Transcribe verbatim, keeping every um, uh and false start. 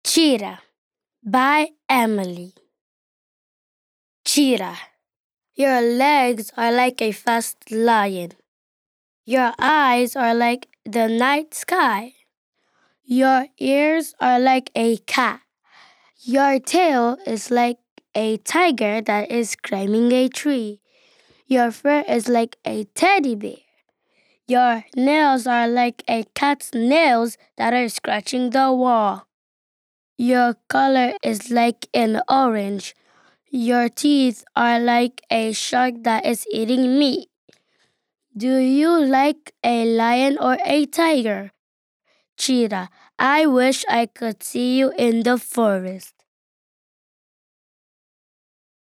Cheetah by Emily. Cheetah, your legs are like a fast lion. Your eyes are like the night sky. Your ears are like a cat. Your tail is like a tiger that is climbing a tree. Your fur is like a teddy bear. Your nails are like a cat's nails that are scratching the wall. Your color is like an orange. Your teeth are like a shark that is eating meat. Do you like a lion or a tiger? Cheetah, I wish I could see you in the forest.